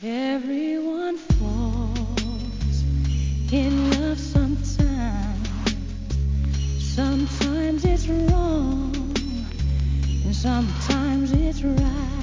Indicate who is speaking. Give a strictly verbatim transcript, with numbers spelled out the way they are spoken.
Speaker 1: Everyone falls in love sometimes. Sometimes it's wrong, and sometimes it's right.